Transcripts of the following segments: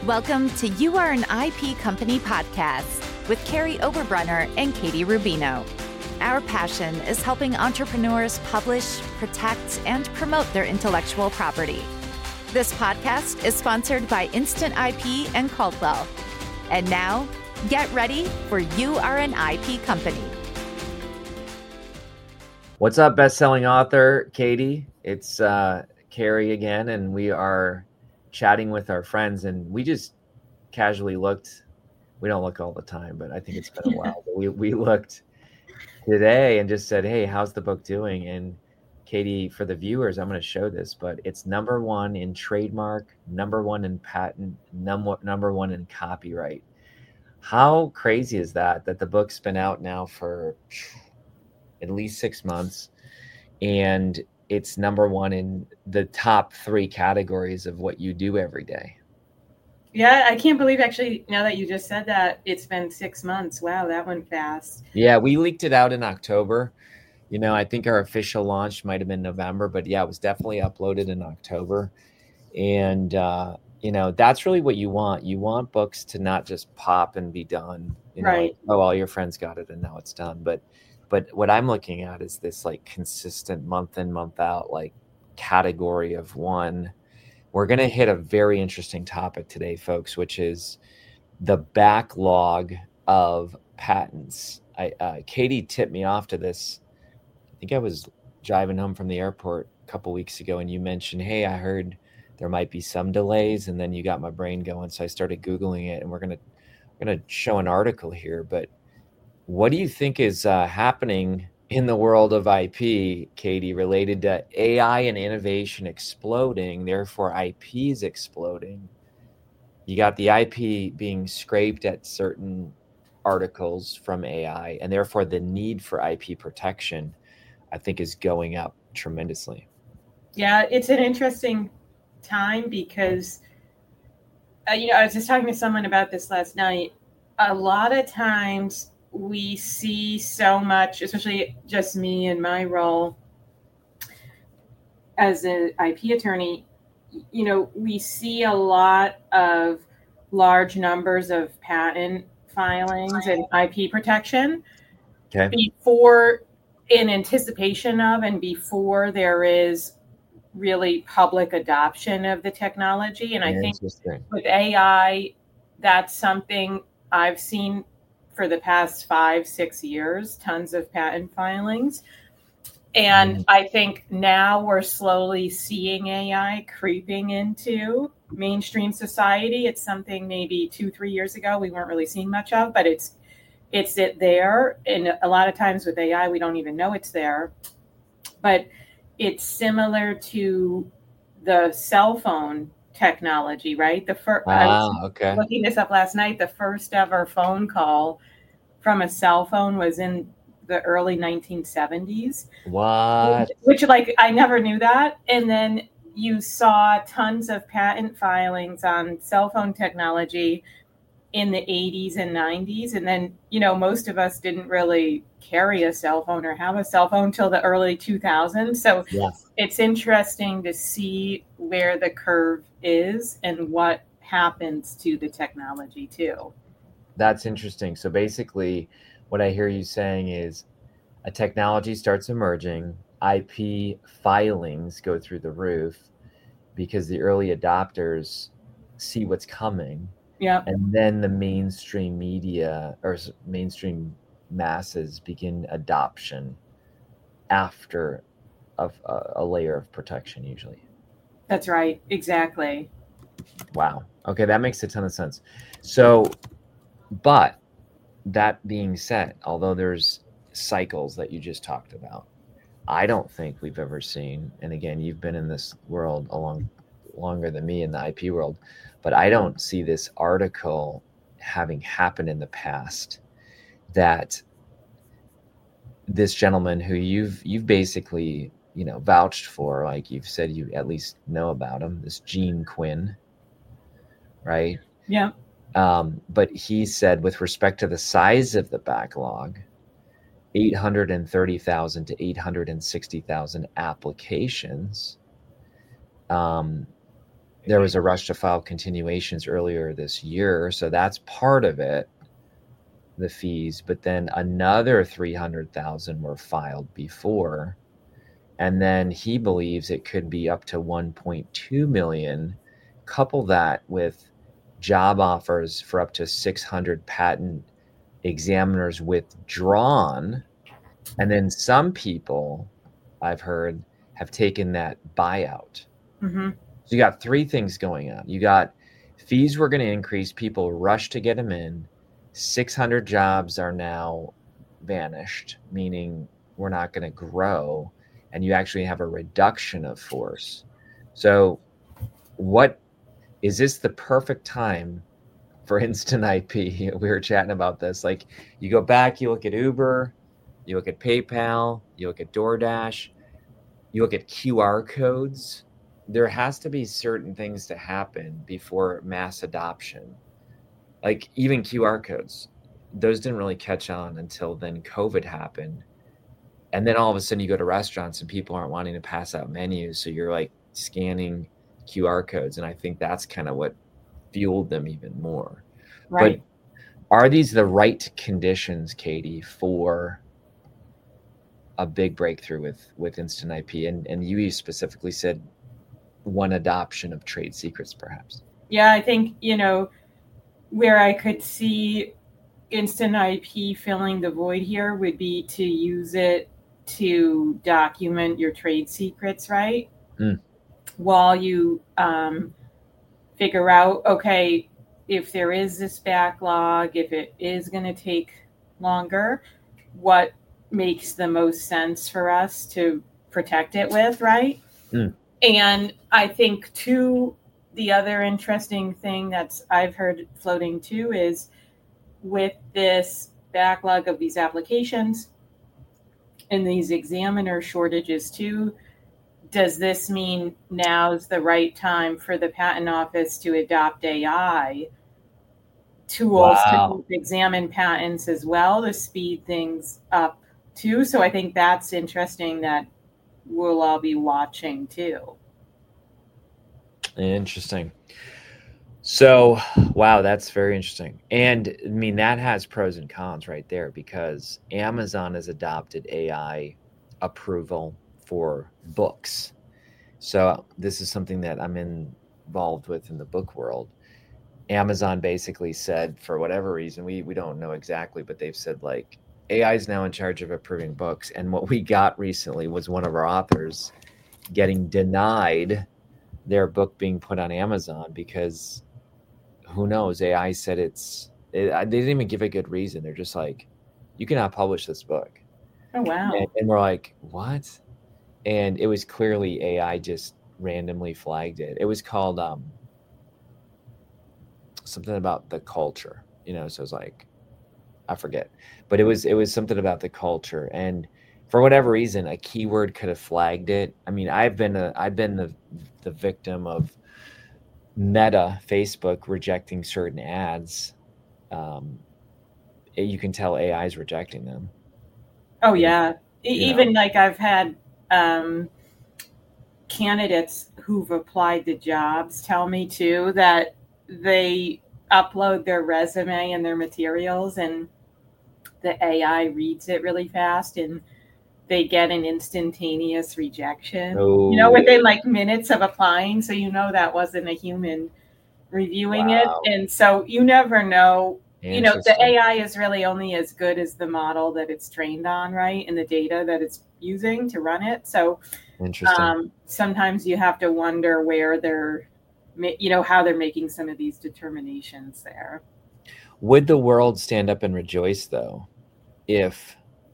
Welcome to You Are an IP Company podcast with Carrie Oberbrunner and Katie Rubino. Our passion is helping entrepreneurs publish, protect, and promote their intellectual property. This podcast is sponsored by Instant IP and Caldwell. And now, get ready for You Are an IP Company. What's up, best-selling author Katie? It's Carrie again, and we are chatting with our friends, and we just casually looked. We don't look all the time, but I think it's been a while. But we looked today and just said, hey, how's the book doing? And Katie, for the viewers, I'm going to show this, but it's #1 in trademark, #1 in patent, #1 in copyright. How crazy is that the book's been out now for at least 6 months, and it's #1 in the top 3 categories of what you do every day? Yeah, I can't believe, actually, now that you just said that, it's been 6 months. Wow, that went fast. Yeah, we leaked it out in October. You know, I think our official launch might have been November, but yeah, it was definitely uploaded in October. And, you know, that's really what you want. You want books to not just pop and be done. You know, Right. like, oh, all your friends got it and now it's done. But what I'm looking at is this like consistent month in, month out, like category of one. We're going to hit a very interesting topic today, folks, which is the backlog of patents. Katie tipped me off to this. I think I was driving home from the airport a couple weeks ago, and you mentioned, hey, I heard there might be some delays, and then you got my brain going. So I started Googling it, and we're going to show an article here. But what do you think is happening in the world of IP, Katie, related to AI and innovation exploding, therefore IP is exploding? You got the IP being scraped at certain articles from AI, and therefore the need for IP protection, I think, is going up tremendously. Yeah, it's an interesting time because, I was just talking to someone about this last night. A lot of times we see so much, especially just me in my role as an IP attorney, we see a lot of large numbers of patent filings and IP protection before, in anticipation of, and before there is really public adoption of the technology. And I think with AI, that's something I've seen for the past 5-6 years, tons of patent filings. And I think now we're slowly seeing AI creeping into mainstream society. It's something maybe 2-3 years ago we weren't really seeing much of, but it's there. And a lot of times with AI, we don't even know it's there. But it's similar to the cell phone technology, right? I was looking this up last night. The first ever phone call from a cell phone was in the early 1970s. What? Which, like, I never knew that. And then you saw tons of patent filings on cell phone technology in the 80s and 90s. And then, most of us didn't really carry a cell phone or have a cell phone till the early 2000s. So It's interesting to see where the curve is and what happens to the technology too. That's interesting. So basically what I hear you saying is a technology starts emerging, IP filings go through the roof because the early adopters see what's coming. Yeah. And then the mainstream media or mainstream masses begin adoption after a layer of protection, usually. That's right. Exactly. Wow. Okay, that makes a ton of sense. So, but that being said, although there's cycles that you just talked about, I don't think we've ever seen, and again, you've been in this world longer than me in the IP world, but I don't see this article having happened in the past that this gentleman who you've basically, vouched for, like you've said you at least know about him, this Gene Quinn, right? Yeah. But he said, with respect to the size of the backlog, 830,000 to 860,000 applications. there was a rush to file continuations earlier this year. So that's part of it, the fees. But then another 300,000 were filed before. And then he believes it could be up to 1.2 million. Couple that with job offers for up to 600 patent examiners withdrawn. And then some people, I've heard, have taken that buyout. Mm-hmm. So you got three things going on. You got fees were going to increase. People rush to get them in. 600 jobs are now vanished, meaning we're not going to grow. And you actually have a reduction of force. So what is this the perfect time for instant IP? We were chatting about this. Like you go back, you look at Uber, you look at PayPal, you look at DoorDash, you look at QR codes. There has to be certain things to happen before mass adoption. Like even QR codes, those didn't really catch on until then COVID happened. And then all of a sudden you go to restaurants and people aren't wanting to pass out menus. So you're like scanning QR codes. And I think that's kind of what fueled them even more. Right. But are these the right conditions, Katie, for a big breakthrough with instant IP? And you specifically said one adoption of trade secrets, perhaps. Yeah, I think, where I could see instant IP filling the void here would be to use it to document your trade secrets, right? While you figure out, okay, if there is this backlog, if it is going to take longer, what makes the most sense for us to protect it with, right? And I think, too, the other interesting thing I've heard floating, too, is with this backlog of these applications and these examiner shortages, too, does this mean now's the right time for the patent office to adopt AI tools to examine patents as well to speed things up, too? So I think that's interesting that we'll all be watching, too. Interesting. So, wow, that's very interesting. And I mean, that has pros and cons right there, because Amazon has adopted AI approval for books. So this is something that I'm involved with in the book world. Amazon basically said, for whatever reason, we don't know exactly, but they've said like AI is now in charge of approving books. And what we got recently was one of our authors getting denied their book being put on Amazon because who knows? AI said they didn't even give a good reason. They're just like, you cannot publish this book. Oh, wow. And we're like, what? And it was clearly AI just randomly flagged it. It was called something about the culture, so it's like, I forget, but it was something about the culture. And for whatever reason, a keyword could have flagged it. I mean, I've been the victim of Meta, Facebook, rejecting certain ads. You can tell AI is rejecting them. Oh, yeah. Even like I've had candidates who've applied to jobs tell me, too, that they upload their resume and their materials and the AI reads it really fast and they get an instantaneous rejection, within like minutes of applying. So, that wasn't a human reviewing it. And so you never know, the AI is really only as good as the model that it's trained on, right? And the data that it's using to run it. So sometimes you have to wonder where they're, how they're making some of these determinations there. Would the world stand up and rejoice, though, if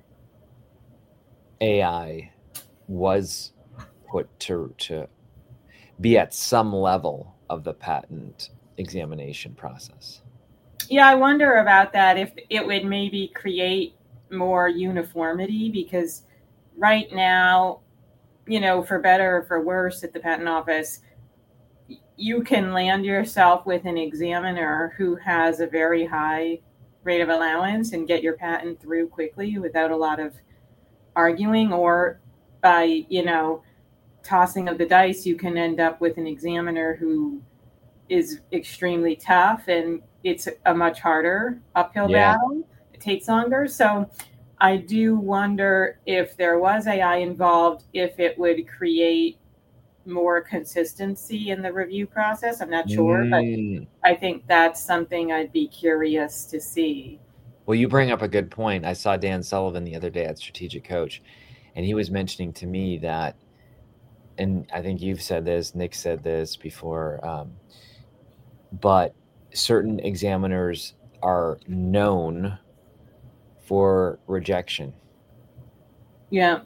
AI was put to be at some level of the patent examination process? Yeah, I wonder about that, if it would maybe create more uniformity, because right now, for better or for worse at the patent office, you can land yourself with an examiner who has a very high rate of allowance and get your patent through quickly without a lot of arguing, or by, tossing of the dice, you can end up with an examiner who is extremely tough, and it's a much harder uphill battle. It takes longer. So I do wonder if there was AI involved, if it would create more consistency in the review process. I'm not sure, but I think that's something I'd be curious to see. Well, you bring up a good point. I saw Dan Sullivan the other day at Strategic Coach, and he was mentioning to me that, and I think you've said this, Nick said this before, but certain examiners are known for rejection. Yeah.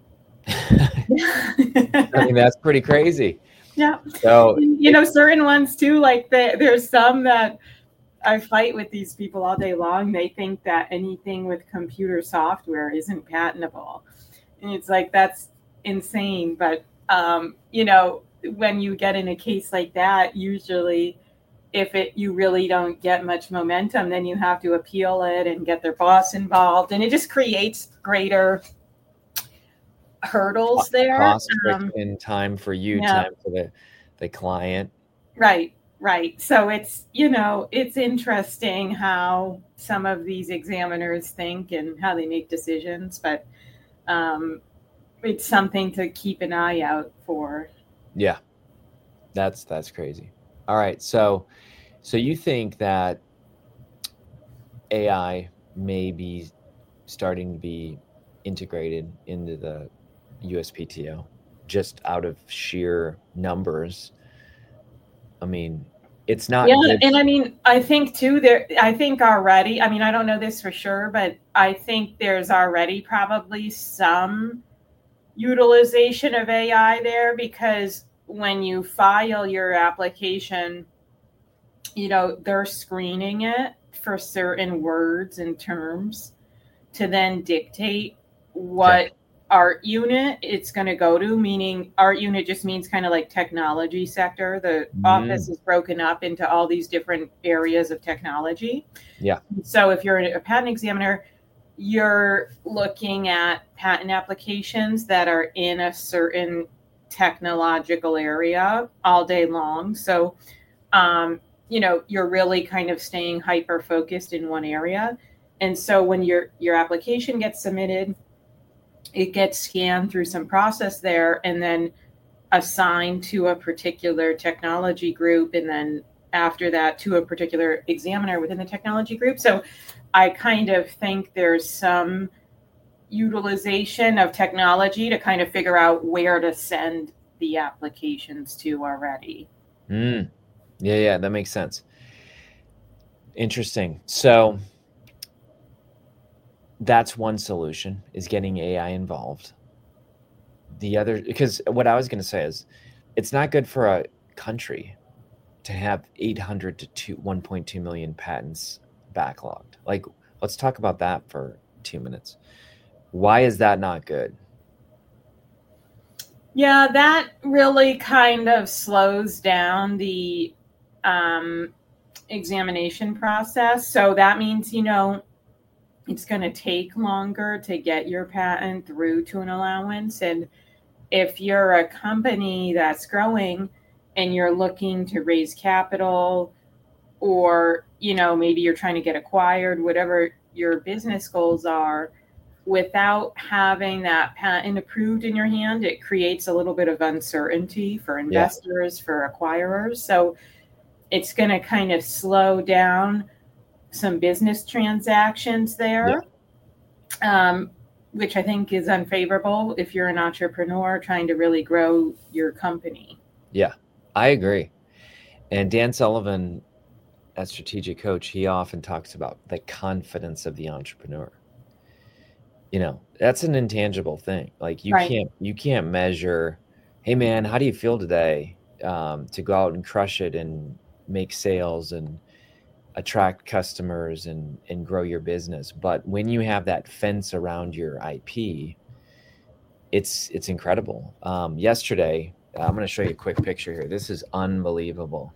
I mean, that's pretty crazy. Yeah. So, certain ones too, like there's some that I fight with these people all day long. They think that anything with computer software isn't patentable. And it's like, that's insane. But, when you get in a case like that, usually if you really don't get much momentum, then you have to appeal it and get their boss involved. And it just creates greater hurdles there. Cost and time for you, time for the client. Right. So it's, it's interesting how some of these examiners think and how they make decisions, but it's something to keep an eye out for. Yeah, that's crazy. All right, so you think that AI may be starting to be integrated into the USPTO just out of sheer numbers? I mean, it's not. Yeah, and I mean, I think too, I think already, I mean, I don't know this for sure, but I think there's already probably some utilization of AI there, because when you file your application, they're screening it for certain words and terms to then dictate what art unit it's going to go to, meaning art unit just means kind of like technology sector. The office is broken up into all these different areas of technology. Yeah. So if you're a patent examiner, you're looking at patent applications that are in a certain technological area all day long. So, you're really kind of staying hyper focused in one area. And so when your application gets submitted, it gets scanned through some process there and then assigned to a particular technology group. And then after that to a particular examiner within the technology group. So I kind of think there's some utilization of technology to kind of figure out where to send the applications to already. Yeah, that makes sense. Interesting. So that's one solution, is getting AI involved. The other, because what I was going to say is, it's not good for a country to have 800 to 1.2 million patents backlogged. Like, let's talk about that for 2 minutes. Why is that not good? Yeah, that really kind of slows down the examination process. So that means, it's going to take longer to get your patent through to an allowance. And if you're a company that's growing and you're looking to raise capital, or, maybe you're trying to get acquired, whatever your business goals are, without having that patent approved in your hand, it creates a little bit of uncertainty for investors, for acquirers. So it's going to kind of slow down some business transactions there, which I think is unfavorable if you're an entrepreneur trying to really grow your company. Yeah, I agree. And Dan Sullivan, as Strategic Coach, he often talks about the confidence of the entrepreneur. That's an intangible thing. Like you can't measure, hey man, how do you feel today? To go out and crush it and make sales and attract customers and grow your business. But when you have that fence around your IP, it's incredible. Yesterday, I'm going to show you a quick picture here. This is unbelievable.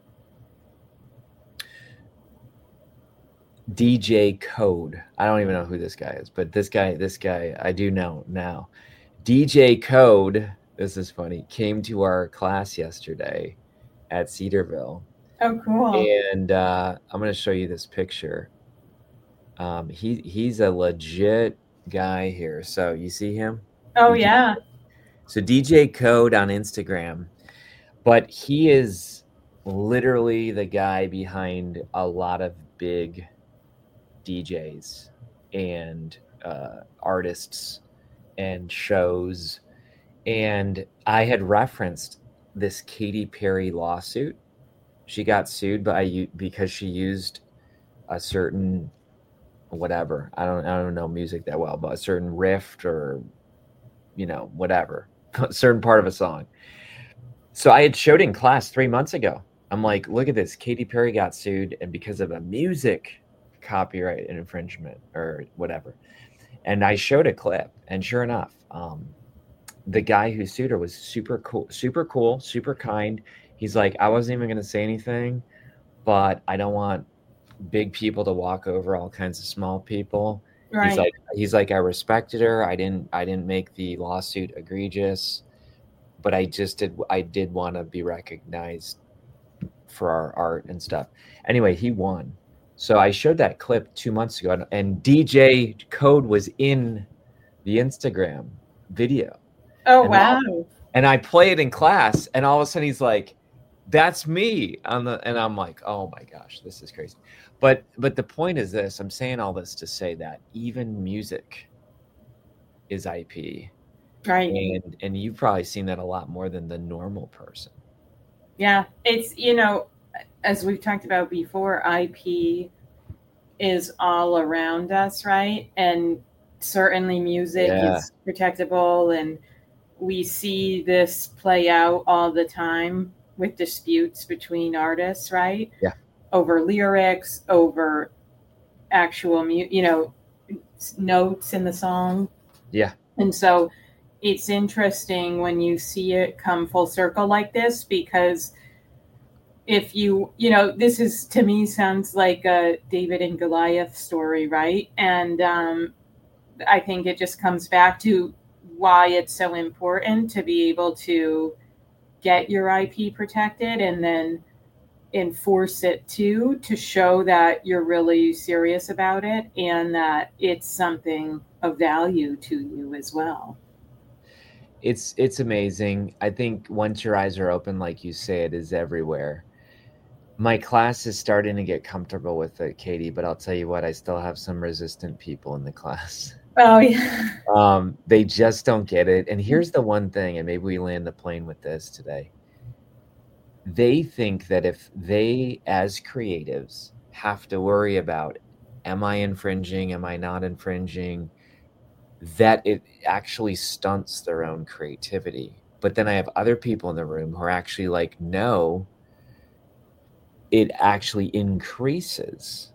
DJ Code. I don't even know who this guy is, but this guy I do know now. DJ Code This is funny. Came to our class yesterday at Cedarville. Oh, cool. And I'm going to show you this picture. He's a legit guy here. So you see him? Oh, yeah. So DJ Code on Instagram, but he is literally the guy behind a lot of big DJs and artists and shows. And I had referenced this Katy Perry lawsuit. She got sued because she used a certain whatever. I don't know music that well, but a certain riff or whatever, a certain part of a song. So I had showed in class 3 months ago. I'm like, look at this. Katy Perry got sued, and because of a music copyright infringement or whatever. And I showed a clip, and sure enough, the guy who sued her was super cool, super kind. He's like, I wasn't even going to say anything, but I don't want big people to walk over all kinds of small people. Right. He's like, I respected her. I didn't make the lawsuit egregious, but I did want to be recognized for our art and stuff. Anyway, he won. So I showed that clip 2 months ago, and DJ Code was in the Instagram video. Oh, wow. And I play it in class, and all of a sudden he's like, that's me. And I'm like, oh my gosh, this is crazy. But the point is this, I'm saying all this to say that even music is IP. Right. And you've probably seen that a lot more than the normal person. Yeah. It's, as we've talked about before, IP is all around us, right? And certainly music is protectable, and we see this play out all the time with disputes between artists, right? Yeah. Over lyrics, over actual, notes in the song. Yeah. And so it's interesting when you see it come full circle like this, because if this is, to me, sounds like a David and Goliath story, right? And I think it just comes back to why it's so important to be able to get your IP protected and then enforce it to show that you're really serious about it and that it's something of value to you as well. It's amazing. I think once your eyes are open, like you say, it is everywhere. My class is starting to get comfortable with it, Katie, but I'll tell you what, I still have some resistant people in the class. Oh, yeah. They just don't get it. And here's the one thing, and maybe we land the plane with this today. They think that if they, as creatives, have to worry about, am I infringing, am I not infringing, that it actually stunts their own creativity. But then I have other people in the room who are actually like, no, it actually increases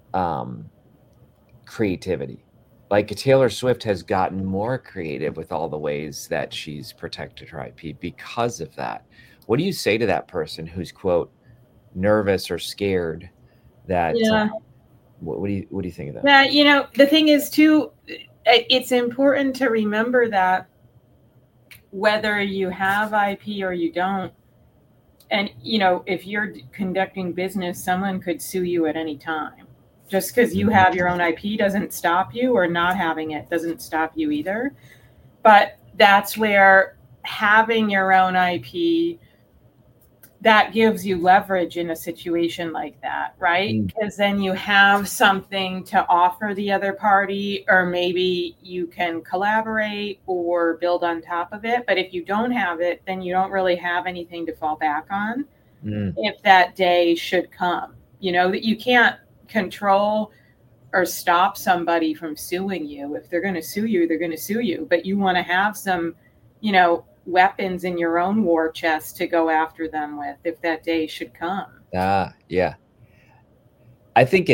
creativity. Like Taylor Swift has gotten more creative with all the ways that she's protected her IP because of that. What do you say to that person who's, quote, nervous or scared that, what do you think of that? Yeah, the thing is too, it's important to remember that whether you have IP or you don't, and, if you're conducting business, someone could sue you at any time. Just because you have your own IP doesn't stop you, or not having it doesn't stop you either. But that's where having your own IP, that gives you leverage in a situation like that, right? Because then you have something to offer the other party, or maybe you can collaborate or build on top of it. But if you don't have it, then you don't really have anything to fall back on if that day should come. That you can't control or stop somebody from suing you. If they're going to sue you, they're going to sue you. But you want to have some, weapons in your own war chest to go after them with if that day should come. Yeah. I think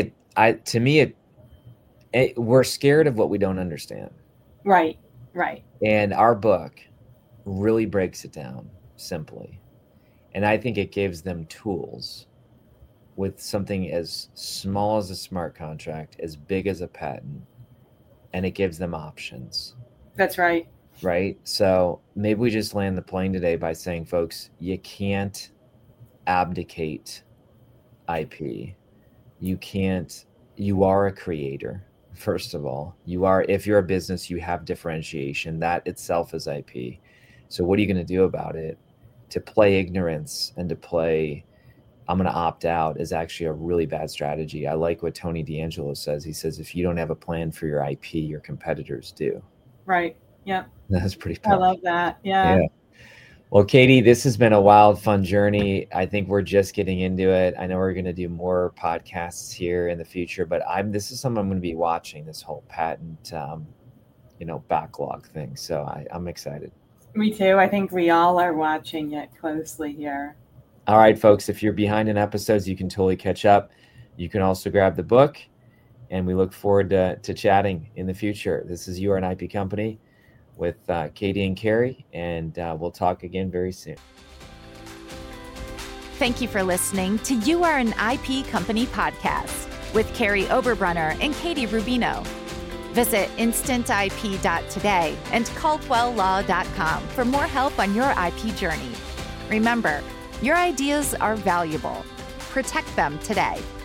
we're scared of what we don't understand. Right. And our book really breaks it down simply. And I think it gives them tools with something as small as a smart contract, as big as a patent, and it gives them options. That's right. right? So maybe we just land the plane today by saying, folks, you can't abdicate IP. You are a creator. First of all, if you're a business, you have differentiation. That itself is IP. So what are you going to do about it? To play ignorance and to play, I'm going to opt out, is actually a really bad strategy. I like what Tony D'Angelo says. He says, if you don't have a plan for your IP, your competitors do. Right. Yep. That's pretty powerful. I love that. Yeah. Well, Katie, this has been a wild, fun journey. I think we're just getting into it. I know we're going to do more podcasts here in the future, but this is something I'm going to be watching, this whole patent, backlog thing. So I'm excited. Me too. I think we all are watching it closely here. All right, folks, if you're behind in episodes, you can totally catch up. You can also grab the book, and we look forward to chatting in the future. This is You Are an IP Company with Katie and Carrie, and we'll talk again very soon. Thank you for listening to You Are an IP Company podcast with Carrie Oberbrunner and Katie Rubino. Visit instantip.today and caldwelllaw.com for more help on your IP journey. Remember, your ideas are valuable. Protect them today.